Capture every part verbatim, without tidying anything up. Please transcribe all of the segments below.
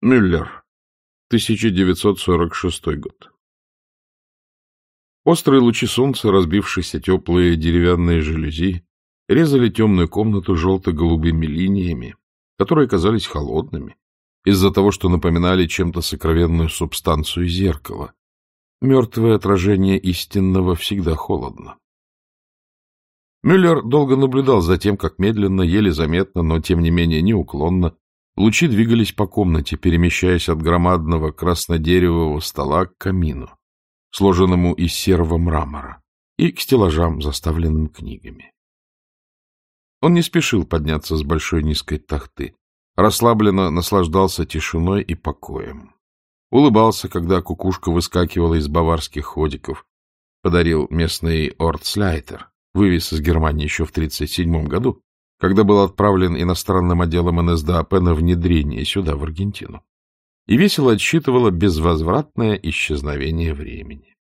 Мюллер. тысяча девятьсот сорок шестой год. Острые лучи солнца, разбившиеся теплые деревянные жалюзи, резали темную комнату желто-голубыми линиями, которые казались холодными, из-за того, что напоминали чем-то сокровенную субстанцию зеркала. Мертвое отражение истинного всегда холодно. Мюллер долго наблюдал за тем, как медленно, еле заметно, но тем не менее неуклонно, лучи двигались по комнате, перемещаясь от громадного краснодеревого стола к камину, сложенному из серого мрамора, и к стеллажам, заставленным книгами. Он не спешил подняться с большой низкой тахты, расслабленно наслаждался тишиной и покоем. Улыбался, когда кукушка выскакивала из баварских ходиков, подарил местный Ортслайтер, вывез из Германии еще в тридцать седьмом году, когда был отправлен иностранным отделом эн эс дэ а пэ на внедрение сюда, в Аргентину, и весело отсчитывала безвозвратное исчезновение времени.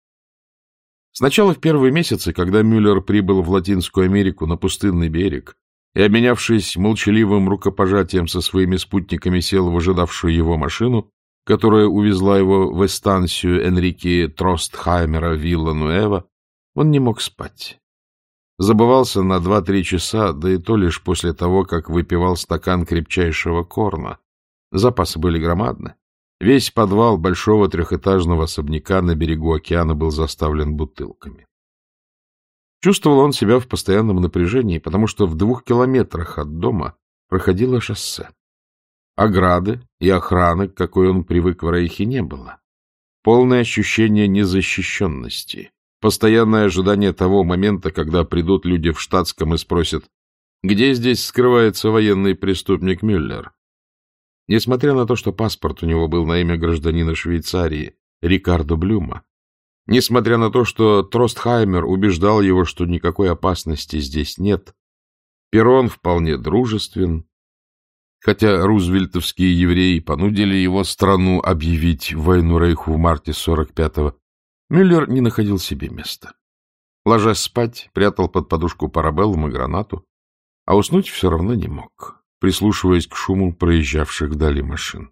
Сначала в первые месяцы, когда Мюллер прибыл в Латинскую Америку на пустынный берег и, обменявшись молчаливым рукопожатием со своими спутниками, сел в ожидавшую его машину, которая увезла его в эстанцию Энрике Тростхаймера Вилла-Нуэва, он не мог спать. Забывался на два-три часа, да и то лишь после того, как выпивал стакан крепчайшего корна. Запасы были громадны. Весь подвал большого трехэтажного особняка на берегу океана был заставлен бутылками. Чувствовал он себя в постоянном напряжении, потому что в двух километрах от дома проходило шоссе. Ограды и охраны, к какой он привык в Рейхе, не было. Полное ощущение незащищенности. Постоянное ожидание того момента, когда придут люди в штатском и спросят, где здесь скрывается военный преступник Мюллер. Несмотря на то, что паспорт у него был на имя гражданина Швейцарии, Рикардо Блюма, несмотря на то, что Тростхаймер убеждал его, что никакой опасности здесь нет, Перрон вполне дружествен, хотя рузвельтовские евреи понудили его страну объявить войну Рейху в марте сорок пятого, Мюллер не находил себе места. Ложась спать, прятал под подушку парабеллум и гранату, а уснуть все равно не мог, прислушиваясь к шуму проезжавших вдали машин.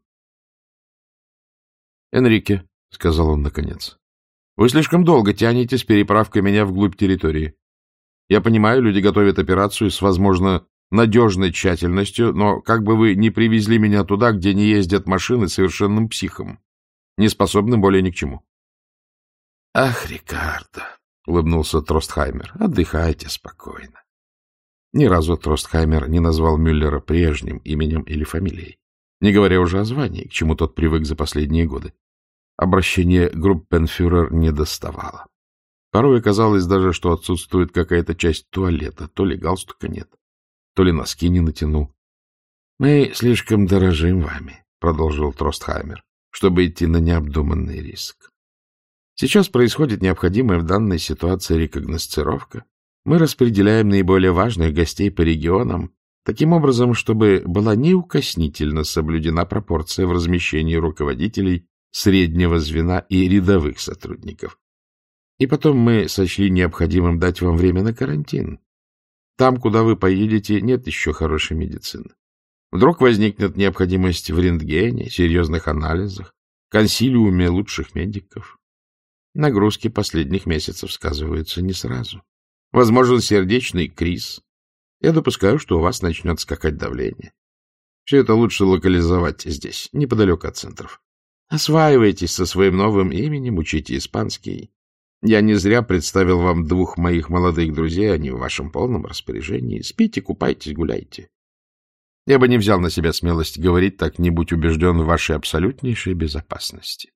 — Энрике, — сказал он наконец, — вы слишком долго тянете с переправкой меня вглубь территории. Я понимаю, люди готовят операцию с, возможно, надежной тщательностью, но как бы вы ни привезли меня туда, где не ездят машины, совершенным психом, не способным более ни к чему. — Ах, Рикардо, — улыбнулся Тростхаймер, — отдыхайте спокойно. Ни разу Тростхаймер не назвал Мюллера прежним именем или фамилией, не говоря уже о звании, к чему тот привык за последние годы. Обращение группенфюрер не доставало. Порой казалось даже, что отсутствует какая-то часть туалета, то ли галстука нет, то ли носки не натянул. — Мы слишком дорожим вами, — продолжил Тростхаймер, — чтобы идти на необдуманный риск. Сейчас происходит необходимая в данной ситуации рекогносцировка. Мы распределяем наиболее важных гостей по регионам таким образом, чтобы была неукоснительно соблюдена пропорция в размещении руководителей среднего звена и рядовых сотрудников. И потом мы сочли необходимым дать вам время на карантин. Там, куда вы поедете, нет еще хорошей медицины. Вдруг возникнет необходимость в рентгене, серьезных анализах, консилиуме лучших медиков. Нагрузки последних месяцев сказываются не сразу. Возможен сердечный криз. Я допускаю, что у вас начнет скакать давление. Все это лучше локализовать здесь, неподалеку от центров. Осваивайтесь со своим новым именем, учите испанский. Я не зря представил вам двух моих молодых друзей, они в вашем полном распоряжении. Спите, купайтесь, гуляйте. Я бы не взял на себя смелость говорить так, не будь убежден в вашей абсолютнейшей безопасности.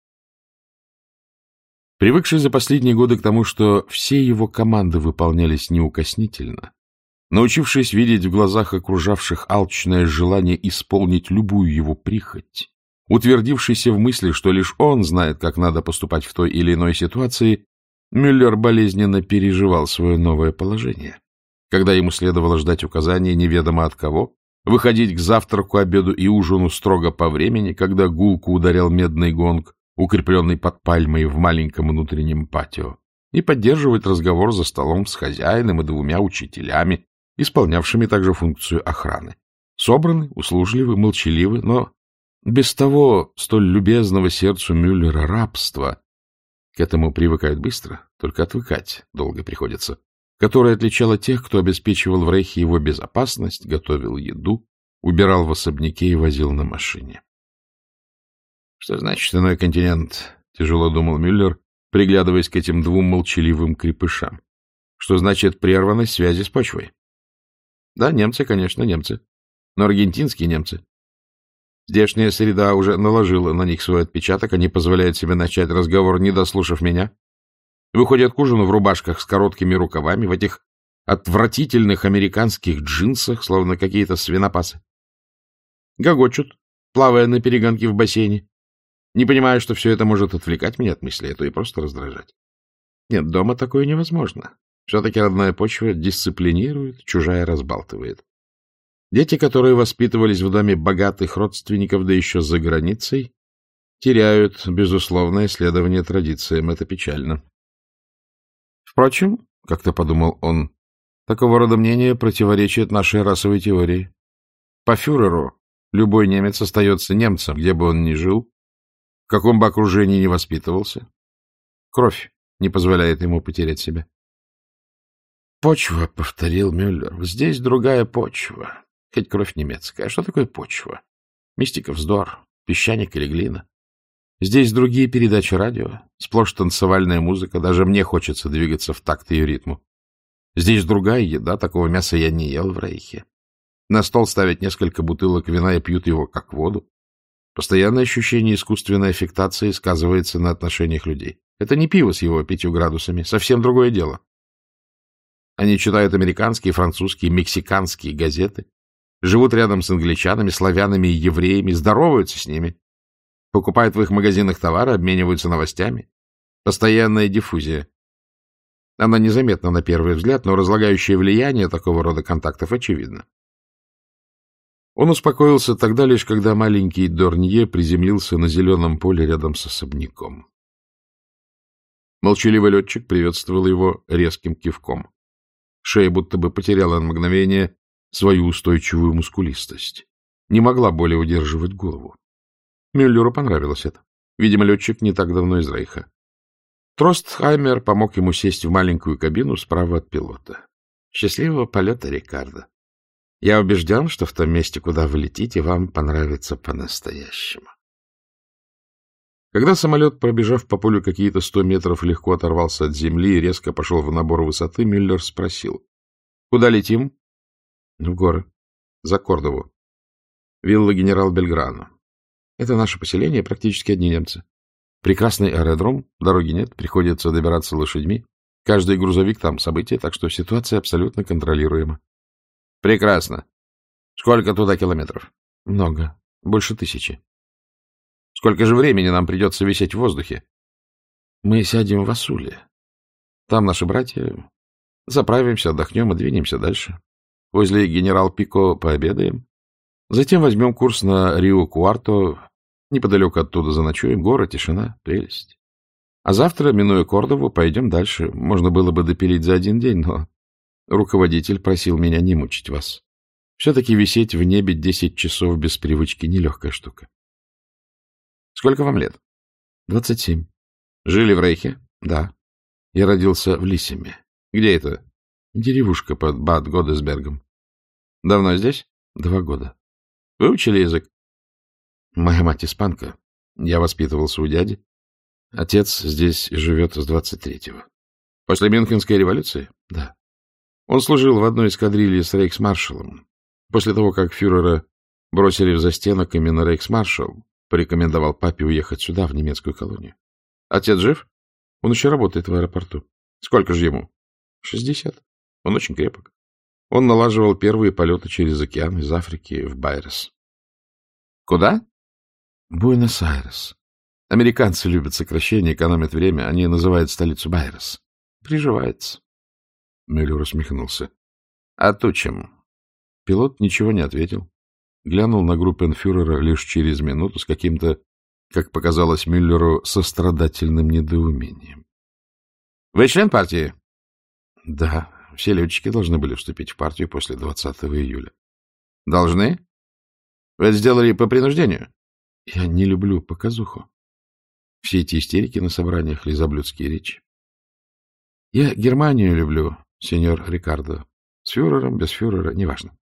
Привыкший за последние годы к тому, что все его команды выполнялись неукоснительно, научившись видеть в глазах окружавших алчное желание исполнить любую его прихоть, утвердившийся в мысли, что лишь он знает, как надо поступать в той или иной ситуации, Мюллер болезненно переживал свое новое положение, когда ему следовало ждать указания неведомо от кого, выходить к завтраку, обеду и ужину строго по времени, когда гулко ударял медный гонг, укрепленный под пальмой в маленьком внутреннем патио, и поддерживать разговор за столом с хозяином и двумя учителями, исполнявшими также функцию охраны. Собраны, услужливы, молчаливы, но Без того столь любезного сердцу Мюллера рабства, к этому привыкают быстро, только отвыкать долго приходится, которое отличало тех, кто обеспечивал в Рейхе его безопасность, готовил еду, убирал в особняке и возил на машине. Что значит иной континент? Тяжело думал Мюллер, приглядываясь к этим двум молчаливым крепышам. Что значит прерванность связи с почвой? Да, немцы, конечно, немцы, но аргентинские немцы. Здешняя среда уже наложила на них свой отпечаток, они позволяют себе начать разговор, не дослушав меня. Выходят к ужину в рубашках с короткими рукавами, в этих отвратительных американских джинсах, словно какие-то свинопасы. Гогочут, плавая на перегонки в бассейне. Не понимая, что все это может отвлекать меня от мысли, а то и просто раздражать. Нет, дома такое невозможно. Все-таки родная почва дисциплинирует, чужая разбалтывает. Дети, которые воспитывались в доме богатых родственников, да еще за границей, теряют безусловное следование традициям. Это печально. Впрочем, как-то подумал он, такого рода мнение противоречит нашей расовой теории. По фюреру любой немец остается немцем, где бы он ни жил, в каком бы окружении ни воспитывался. Кровь не позволяет ему потерять себя. Почва, — повторил Мюллер, — здесь другая почва, хоть кровь немецкая. А что такое почва? Мистика, вздор, песчаник или глина? Здесь другие передачи радио, сплошь танцевальная музыка, даже мне хочется двигаться в такт ее ритму. Здесь другая еда, такого мяса я не ел в Рейхе. На стол ставят несколько бутылок вина и пьют его как воду. Постоянное ощущение искусственной аффектации сказывается на отношениях людей. Это не пиво с его пятью градусами, совсем другое дело. Они читают американские, французские, мексиканские газеты, живут рядом с англичанами, славянами и евреями, здороваются с ними, покупают в их магазинах товары, обмениваются новостями. Постоянная диффузия. Она незаметна на первый взгляд, но разлагающее влияние такого рода контактов очевидно. Он успокоился тогда лишь, когда маленький Дорнье приземлился на зеленом поле рядом с особняком. Молчаливый летчик приветствовал его резким кивком. Шея будто бы потеряла на мгновение свою устойчивую мускулистость. Не могла более удерживать голову. Мюллеру понравилось это. Видимо, летчик не так давно из Рейха. Тростхаймер помог ему сесть в маленькую кабину справа от пилота. Счастливого полета, Рикардо. Я убежден, что в том месте, куда вы летите, вам понравится по-настоящему. Когда самолет, пробежав по полю какие-то сто метров, легко оторвался от земли и резко пошел в набор высоты, Мюллер спросил. — Куда летим? — В горы. — За Кордову. Вилла генерал Бельграно. Это наше поселение, практически одни немцы. Прекрасный аэродром, дороги нет, приходится добираться лошадьми. Каждый грузовик там событие, так что ситуация абсолютно контролируема. — Прекрасно. Сколько туда километров? — Много. Больше тысячи. — Сколько же времени нам придется висеть в воздухе? — Мы сядем в Асуле. Там наши братья. Заправимся, отдохнем и двинемся дальше. Возле генерал Пико пообедаем. Затем возьмем курс на Рио-Куарто. Неподалеку оттуда заночуем. Город, тишина, прелесть. А завтра, минуя Кордову, пойдем дальше. Можно было бы допилить за один день, но руководитель просил меня не мучить вас. Все-таки висеть в небе десять часов без привычки — нелегкая штука. Сколько вам лет? Двадцать семь. Жили в Рейхе? Да. Я родился в Лиссеме. Где это? Деревушка под Бад Годесбергом. Давно здесь? Два года. Выучили язык? Моя мать испанка. Я воспитывался у дяди. Отец здесь живет с двадцать третьего. После Мюнхенской революции? Да. Он служил в одной эскадрилье с рейхсмаршалом. После того, как фюрера бросили в застенок, именно рейхсмаршал порекомендовал папе уехать сюда, в немецкую колонию. Отец жив? Он еще работает в аэропорту. Сколько же ему? Шестьдесят. Он очень крепок. Он налаживал первые полеты через океан из Африки в Байрес. Куда? Буэнос-Айрес. Американцы любят сокращения, экономят время. Они называют столицу Байрес. Приживается. Мюллер усмехнулся. А то чем? Пилот ничего не ответил. Глянул на группенфюрера лишь через минуту с каким-то, как показалось Мюллеру, сострадательным недоумением. — Вы член партии? — Да. Все летчики должны были вступить в партию после двадцатого июля. — Должны? Вы это сделали по принуждению? Я не люблю показуху. Все эти истерики на собраниях, лизоблюдские речи. Я Германию люблю, сеньор Рикардо. С фюрером, без фюрера, неважно.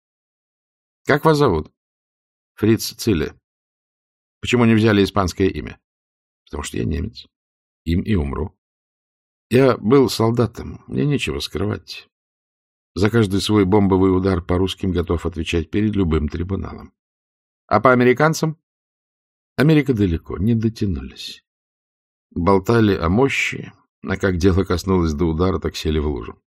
Как вас зовут? Фриц Цилле. Почему не взяли испанское имя? Потому что я немец. Им и умру. Я был солдатом, мне нечего скрывать. За каждый свой бомбовый удар по русским готов отвечать перед любым трибуналом. А по американцам? Америка далеко, не дотянулись. Болтали о мощи, а как дело коснулось до удара, так сели в лужу.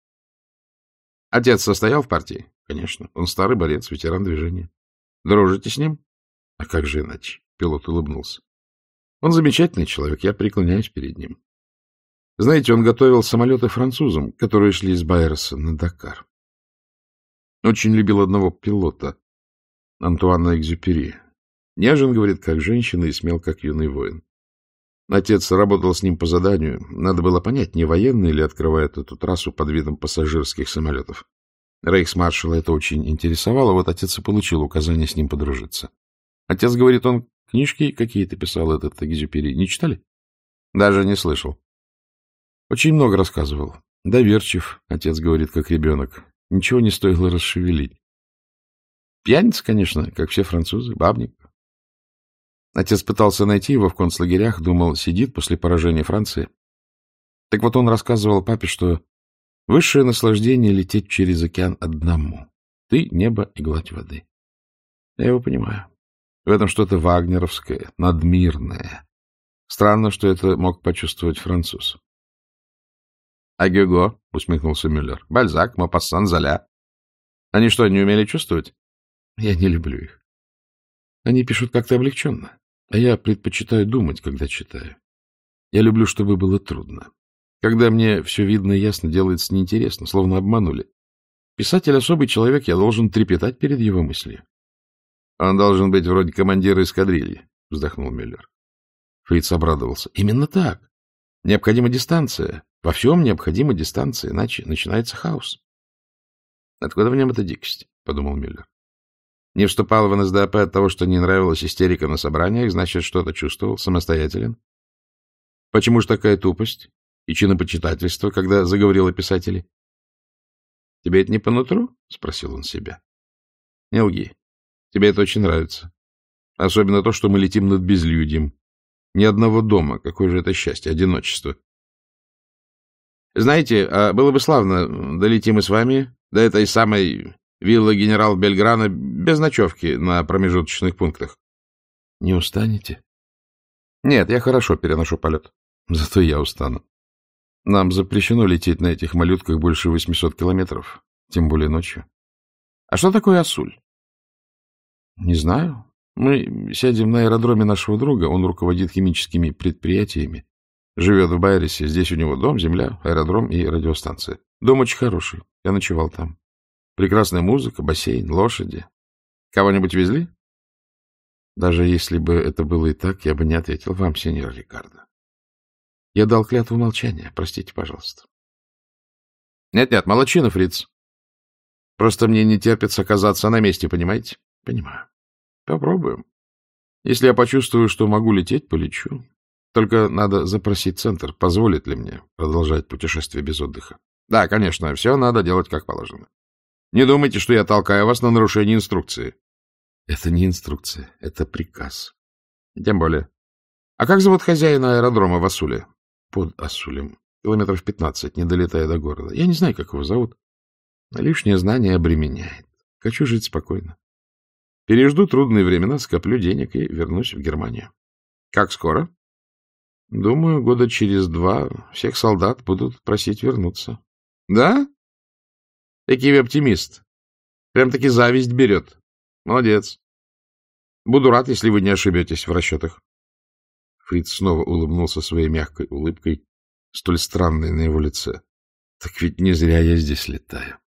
Отец состоял в партии? Конечно. Он старый борец, ветеран движения. Дружите с ним? А как же иначе? Пилот улыбнулся. Он замечательный человек, я преклоняюсь перед ним. Знаете, он готовил самолеты французам, которые шли из Байерса на Дакар. Очень любил одного пилота, Антуана Экзюпери. Нежен, говорит, как женщина, и смел, как юный воин. Отец работал с ним по заданию. Надо было понять, не военные ли открывают эту трассу под видом пассажирских самолетов. Рейхсмаршала это очень интересовало, вот отец и получил указание с ним подружиться. Отец говорит, он книжки какие-то писал, этот Экзюпери. Не читали? Даже не слышал. Очень много рассказывал. Доверчив, отец говорит, как ребенок. Ничего не стоило расшевелить. Пьяница, конечно, как все французы, бабник. Отец пытался найти его в концлагерях, думал, сидит после поражения Франции. Так вот он рассказывал папе, что высшее наслаждение — лететь через океан одному. Ты — небо и гладь воды. Я его понимаю. В этом что-то вагнеровское, надмирное. Странно, что это мог почувствовать француз. — А Гюго? — усмехнулся Мюллер. — Бальзак, Мопассан, Золя. Они что, не умели чувствовать? Я не люблю их. Они пишут как-то облегченно, а я предпочитаю думать, когда читаю. Я люблю, чтобы было трудно. Когда мне все видно и ясно, делается неинтересно, словно обманули. Писатель — особый человек, я должен трепетать перед его мыслью. — Он должен быть вроде командира эскадрильи, — вздохнул Мюллер. Фриц обрадовался. — Именно так. Необходима дистанция. Во всем необходима дистанция, иначе начинается хаос. — Откуда в нем эта дикость? — подумал Мюллер. Не вступал в эн эс дэ а пэ от того, что не нравилась истерика на собраниях, значит, что-то чувствовал, самостоятелен. Почему же такая тупость и чинопочитательство, когда заговорил о писателе? — Тебе это не по нутру? — спросил он себя. — Не лги. Тебе это очень нравится. Особенно то, что мы летим над безлюдьем. Ни одного дома. Какое же это счастье, одиночество. Знаете, а было бы славно, долетим мы с вами до этой самой виллы генерал Бельграна без ночевки на промежуточных пунктах. Не устанете? Нет, я хорошо переношу полет. Зато я устану. Нам запрещено лететь на этих малютках больше восьмисот километров, тем более ночью. А что такое Ассуль? Не знаю. Мы сядем на аэродроме нашего друга, он руководит химическими предприятиями. Живет в Байерсе, здесь у него дом, земля, аэродром и радиостанция. Дом очень хороший, я ночевал там. Прекрасная музыка, бассейн, лошади. Кого-нибудь везли? Даже если бы это было и так, я бы не ответил вам, сеньор Рикардо. Я дал клятву молчания, простите, пожалуйста. Нет-нет, молодчина, Фриц. Просто мне не терпится оказаться на месте, понимаете? Понимаю. Попробуем. Если я почувствую, что могу лететь, полечу. Только надо запросить центр, позволит ли мне продолжать путешествие без отдыха. Да, конечно, все надо делать как положено. Не думайте, что я толкаю вас на нарушение инструкции. Это не инструкция, это приказ. Тем более. А как зовут хозяина аэродрома в Ассуле? Под Ассулем. Километров пятнадцать, не долетая до города. Я не знаю, как его зовут. Лишнее знание обременяет. Хочу жить спокойно. Пережду трудные времена, скоплю денег и вернусь в Германию. Как скоро? Думаю, года через два всех солдат будут просить вернуться. Да? Какий вы оптимист. Прям-таки зависть берет. Молодец. Буду рад, если вы не ошибетесь в расчетах. Фриц снова улыбнулся своей мягкой улыбкой, столь странной на его лице. Так ведь не зря я здесь летаю.